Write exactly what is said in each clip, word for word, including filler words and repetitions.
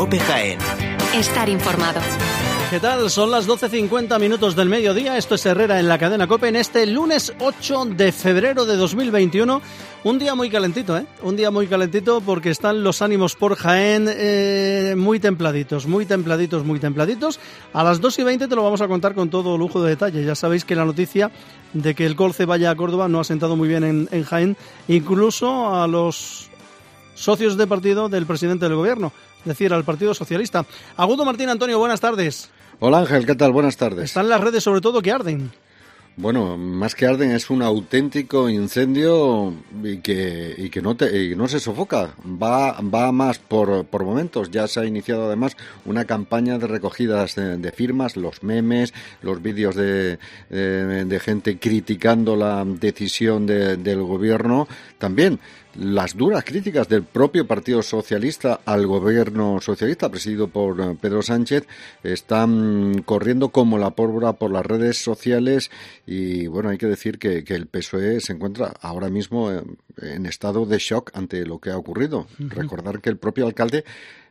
COPE Jaén. Estar informado. ¿Qué tal? Son las doce cincuenta minutos del mediodía. Esto es Herrera en la cadena COPE en este lunes ocho de febrero de dos mil veintiuno. Un día muy calentito, ¿eh? Un día muy calentito porque están los ánimos por Jaén eh, muy templaditos, muy templaditos, muy templaditos. A las dos y veinte te lo vamos a contar con todo lujo de detalle. Ya sabéis que la noticia de que el Colce vaya a Córdoba no ha sentado muy bien en, en Jaén, incluso a los socios de partido del presidente del gobierno, es decir, al Partido Socialista. Agudo Martín Antonio, buenas tardes. Hola Ángel, ¿qué tal? Buenas tardes. Están las redes sobre todo que arden. Bueno, más que arden es un auténtico incendio y que y que no te, y no se sofoca, va va más por por momentos. Ya se ha iniciado además una campaña de recogidas de, de firmas, los memes, los vídeos de, de de gente criticando la decisión de, del gobierno, también las duras críticas del propio Partido Socialista al gobierno socialista presidido por Pedro Sánchez están corriendo como la pólvora por las redes sociales y bueno, hay que decir que, que el P S O E se encuentra ahora mismo en, en estado de shock ante lo que ha ocurrido. Uh-huh. Recordar que el propio alcalde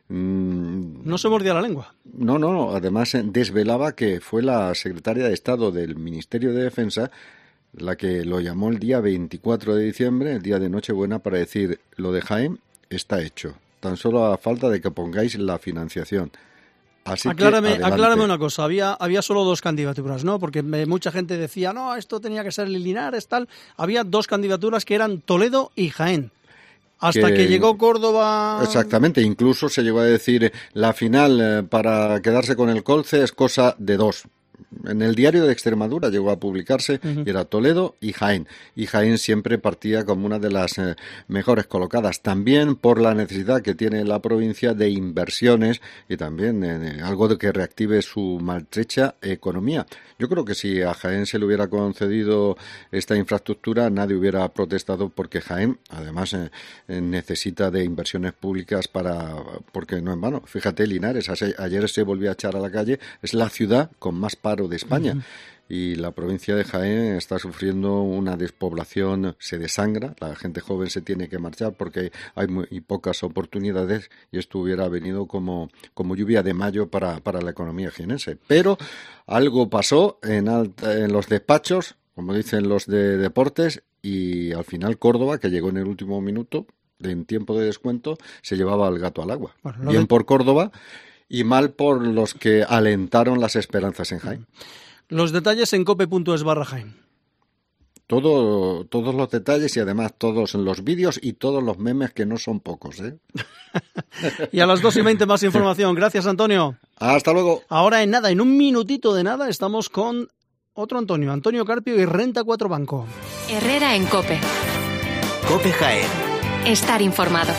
mmm, no se mordía la lengua. No, no, además desvelaba que fue la secretaria de Estado del Ministerio de Defensa la que lo llamó el día veinticuatro de diciembre, el día de Nochebuena, para decir, lo de Jaén está hecho. Tan solo a falta de que pongáis la financiación. Así aclárame, que aclárame una cosa, había había solo dos candidaturas, ¿no? Porque me, mucha gente decía, no, esto tenía que ser Linares, tal. Había dos candidaturas que eran Toledo y Jaén. Hasta que, que llegó Córdoba... Exactamente, incluso se llegó a decir, la final eh, para quedarse con el Colce es cosa de dos. En el Diario de Extremadura llegó a publicarse uh-huh. y era Toledo y Jaén. Y Jaén siempre partía como una de las eh, mejores colocadas. También por la necesidad que tiene la provincia de inversiones y también eh, algo de que reactive su maltrecha economía. Yo creo que si a Jaén se le hubiera concedido esta infraestructura, nadie hubiera protestado porque Jaén, además, eh, necesita de inversiones públicas para... porque no en vano. Fíjate, Linares, ayer se volvió a echar a la calle, es la ciudad con más paro de España. Uh-huh. Y la provincia de Jaén está sufriendo una despoblación, se desangra, la gente joven se tiene que marchar porque hay muy pocas oportunidades y esto hubiera venido como, como lluvia de mayo para, para la economía jienense. Pero algo pasó en, alta, en los despachos, como dicen los de deportes, y al final Córdoba, que llegó en el último minuto, en tiempo de descuento, se llevaba al gato al agua. Bueno, Bien de... por Córdoba y mal por los que alentaron las esperanzas en Jaén. Los detalles en cope punto es barra Jaén. Todo, todos los detalles y además todos los vídeos y todos los memes, que no son pocos, ¿eh? Y a las dos y veinte más información. Gracias, Antonio. Hasta luego. Ahora en nada, en un minutito de nada, estamos con otro Antonio, Antonio Carpio y Renta cuatro Banco. Herrera en COPE. COPE Jaén. Estar informado.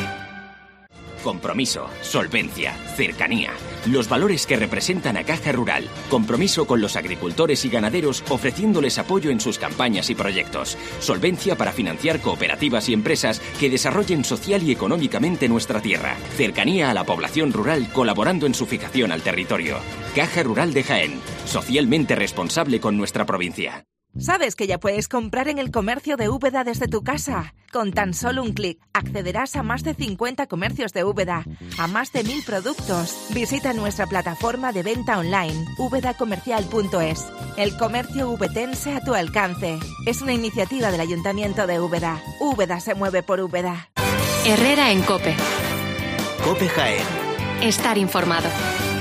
Compromiso, solvencia, cercanía. Los valores que representan a Caja Rural. Compromiso con los agricultores y ganaderos ofreciéndoles apoyo en sus campañas y proyectos. Solvencia para financiar cooperativas y empresas que desarrollen social y económicamente nuestra tierra. Cercanía a la población rural colaborando en su fijación al territorio. Caja Rural de Jaén. Socialmente responsable con nuestra provincia. ¿Sabes que ya puedes comprar en el comercio de Úbeda desde tu casa? Con tan solo un clic, accederás a más de cincuenta comercios de Úbeda, a más de mil productos. Visita nuestra plataforma de venta online, úbeda comercial punto es. El comercio ubetense a tu alcance. Es una iniciativa del Ayuntamiento de Úbeda. Úbeda se mueve por Úbeda. Herrera en COPE. COPE Jaén. Estar informado.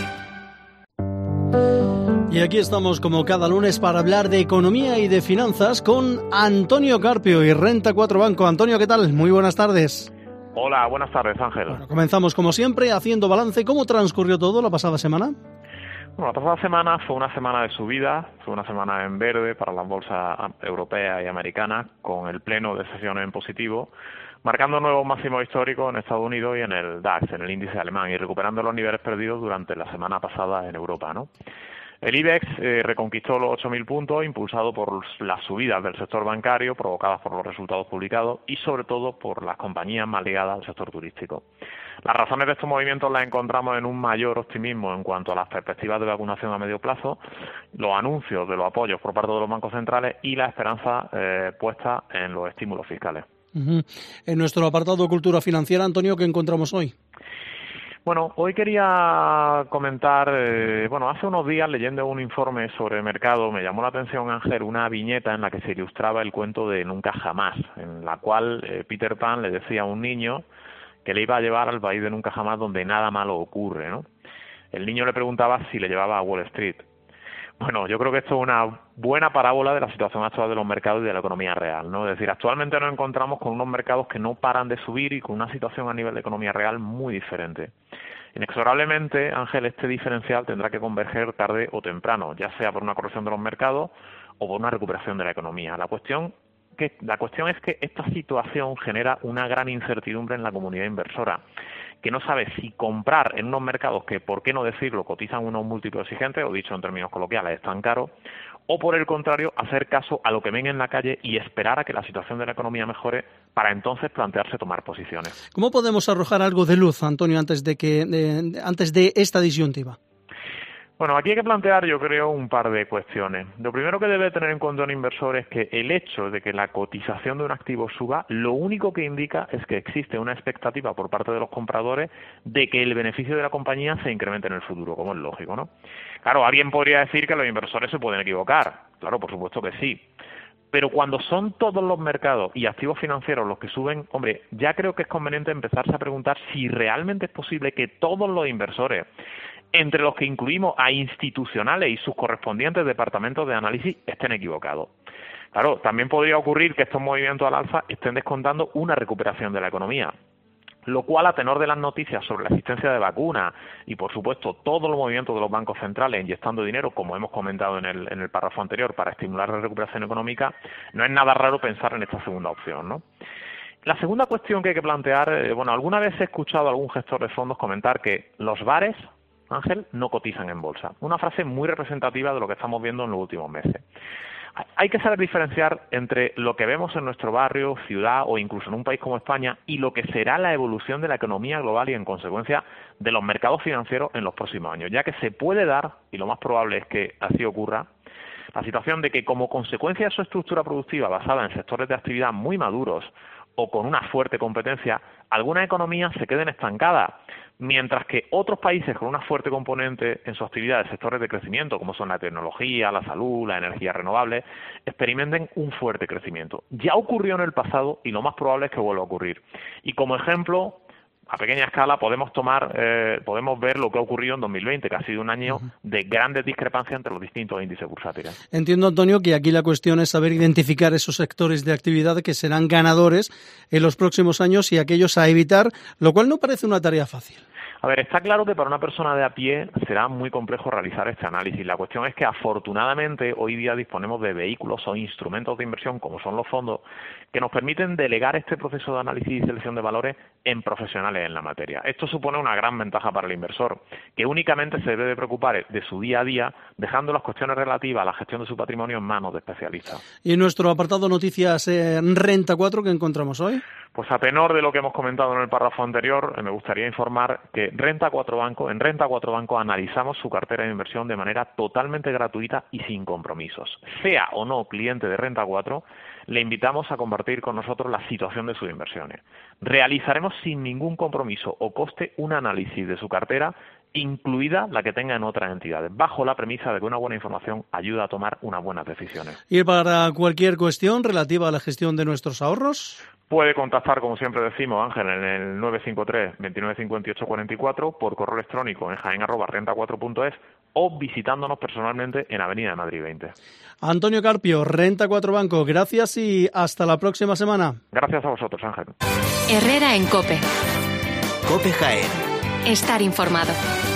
Y aquí estamos como cada lunes para hablar de economía y de finanzas con Antonio Carpio y Renta cuatro Banco. Antonio, ¿qué tal? Muy buenas tardes. Hola, buenas tardes, Ángel. Bueno, comenzamos como siempre haciendo balance. ¿Cómo transcurrió todo la pasada semana? Bueno, la pasada semana fue una semana de subida, fue una semana en verde para las bolsas europeas y americanas, con el pleno de sesiones en positivo, marcando nuevos máximos históricos en Estados Unidos y en el DAX, en el índice alemán, y recuperando los niveles perdidos durante la semana pasada en Europa, ¿no? El IBEX eh, reconquistó los ocho mil puntos, impulsado por las subidas del sector bancario provocadas por los resultados publicados y sobre todo por las compañías más ligadas al sector turístico. Las razones de estos movimientos las encontramos en un mayor optimismo en cuanto a las perspectivas de vacunación a medio plazo, los anuncios de los apoyos por parte de los bancos centrales y la esperanza eh, puesta en los estímulos fiscales. Uh-huh. En nuestro apartado Cultura Financiera, Antonio, ¿qué encontramos hoy? Bueno, hoy quería comentar, eh, bueno, hace unos días leyendo un informe sobre el mercado me llamó la atención, Ángel, una viñeta en la que se ilustraba el cuento de Nunca Jamás, en la cual eh, Peter Pan le decía a un niño que le iba a llevar al país de Nunca Jamás donde nada malo ocurre, ¿no? El niño le preguntaba si le llevaba a Wall Street. Bueno, yo creo que esto es una buena parábola de la situación actual de los mercados y de la economía real, ¿no? Es decir, actualmente nos encontramos con unos mercados que no paran de subir y con una situación a nivel de economía real muy diferente. Inexorablemente, Ángel, este diferencial tendrá que converger tarde o temprano, ya sea por una corrección de los mercados o por una recuperación de la economía. La cuestión que la cuestión es que esta situación genera una gran incertidumbre en la comunidad inversora, que no sabe si comprar en unos mercados que, por qué no decirlo, cotizan unos múltiplos exigentes, o dicho en términos coloquiales, están caros, o por el contrario, hacer caso a lo que ven en la calle y esperar a que la situación de la economía mejore para entonces plantearse tomar posiciones. ¿Cómo podemos arrojar algo de luz, Antonio, antes de que de, antes de esta disyuntiva? Bueno, aquí hay que plantear, yo creo, un par de cuestiones. Lo primero que debe tener en cuenta un inversor es que el hecho de que la cotización de un activo suba, lo único que indica es que existe una expectativa por parte de los compradores de que el beneficio de la compañía se incremente en el futuro, como es lógico, ¿no? Claro, alguien podría decir que los inversores se pueden equivocar. Claro, por supuesto que sí. Pero cuando son todos los mercados y activos financieros los que suben, hombre, ya creo que es conveniente empezarse a preguntar si realmente es posible que todos los inversores, entre los que incluimos a institucionales y sus correspondientes departamentos de análisis, estén equivocados. Claro, también podría ocurrir que estos movimientos al alza estén descontando una recuperación de la economía, lo cual, a tenor de las noticias sobre la existencia de vacunas y, por supuesto, todos los movimientos de los bancos centrales inyectando dinero, como hemos comentado en el, en el párrafo anterior, para estimular la recuperación económica, no es nada raro pensar en esta segunda opción, ¿no? La segunda cuestión que hay que plantear, eh, bueno, alguna vez he escuchado a algún gestor de fondos comentar que los bares, Ángel, no cotizan en bolsa. Una frase muy representativa de lo que estamos viendo en los últimos meses. Hay que saber diferenciar entre lo que vemos en nuestro barrio, ciudad o incluso en un país como España y lo que será la evolución de la economía global y, en consecuencia, de los mercados financieros en los próximos años, ya que se puede dar, y lo más probable es que así ocurra, la situación de que, como consecuencia de su estructura productiva basada en sectores de actividad muy maduros o con una fuerte competencia, algunas economías se queden estancadas, mientras que otros países con una fuerte componente en su actividad de sectores de crecimiento, como son la tecnología, la salud, la energía renovable, experimenten un fuerte crecimiento. Ya ocurrió en el pasado y lo más probable es que vuelva a ocurrir. Y como ejemplo, a pequeña escala, podemos tomar, eh, podemos ver lo que ha ocurrido en dos mil veinte, que ha sido un año de grandes discrepancias entre los distintos índices bursátiles. Entiendo, Antonio, que aquí la cuestión es saber identificar esos sectores de actividad que serán ganadores en los próximos años y aquellos a evitar, lo cual no parece una tarea fácil. A ver, está claro que para una persona de a pie será muy complejo realizar este análisis. La cuestión es que, afortunadamente, hoy día disponemos de vehículos o instrumentos de inversión, como son los fondos, que nos permiten delegar este proceso de análisis y selección de valores en profesionales en la materia. Esto supone una gran ventaja para el inversor, que únicamente se debe de preocupar de su día a día, dejando las cuestiones relativas a la gestión de su patrimonio en manos de especialistas. ¿Y en nuestro apartado noticias eh, Renta cuatro qué encontramos hoy? Pues a tenor de lo que hemos comentado en el párrafo anterior, eh, me gustaría informar que Renta cuatro Banco, en Renta cuatro Banco analizamos su cartera de inversión de manera totalmente gratuita y sin compromisos. Sea o no cliente de Renta cuatro, le invitamos a compartir con nosotros la situación de sus inversiones. Realizaremos sin ningún compromiso o coste un análisis de su cartera, incluida la que tenga en otras entidades, bajo la premisa de que una buena información ayuda a tomar unas buenas decisiones. ¿Y para cualquier cuestión relativa a la gestión de nuestros ahorros? Puede contactar, como siempre decimos, Ángel, en el nueve cinco tres, veintinueve cincuenta y ocho cuarenta y cuatro, por correo electrónico en jaén arroba renta cuatro punto es o visitándonos personalmente en Avenida de Madrid veinte. Antonio Carpio, Renta cuatro Banco, gracias y hasta la próxima semana. Gracias a vosotros, Ángel. Herrera en COPE. COPE Jaén. Estar informado.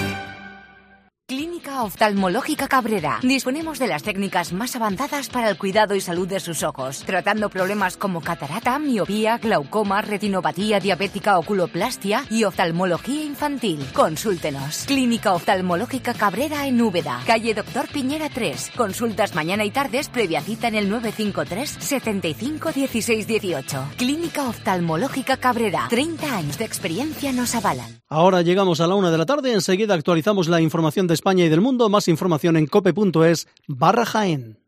Clínica Oftalmológica Cabrera. Disponemos de las técnicas más avanzadas para el cuidado y salud de sus ojos, tratando problemas como catarata, miopía, glaucoma, retinopatía diabética, oculoplastia y oftalmología infantil. Consúltenos. Clínica Oftalmológica Cabrera en Úbeda, calle Doctor Piñera tres. Consultas mañana y tardes, previa cita en el nueve cinco tres, setenta y cinco, dieciséis dieciocho. Clínica Oftalmológica Cabrera. treinta años de experiencia nos avalan. Ahora llegamos a la una de la tarde, enseguida actualizamos la información de España y del mundo. Más información en cope punto es barra Jaén.